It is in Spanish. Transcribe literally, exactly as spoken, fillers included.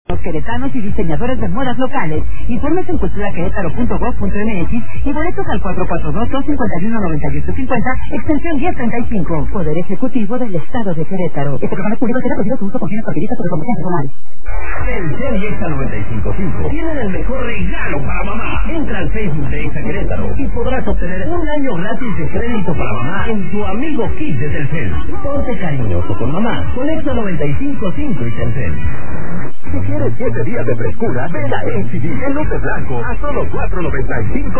Los queretanos y diseñadores de modas locales. Informes en cultura querétaro punto gob punto m x y boletos al cuatro cuatro dos, dos cinco uno, nueve ocho cinco cero, extensión diez treinta y cinco. Poder Ejecutivo del Estado de Querétaro. Este programa es público será prohibido su uso con fines partidistas o de promoción personal. En Serie Exa noventa y cinco punto cinco tienen el mejor regalo para mamá. Entra al Facebook de Exa Querétaro y podrás obtener un año gratis de crédito para mamá en tu amigo Kit de Telcel. Ponte cariñoso con mamá con Exa noventa y cinco punto cinco y Telcel. Si quieres siete días de frescura, ven a H D B, el lote blanco, a solo cuatro noventa y cinco.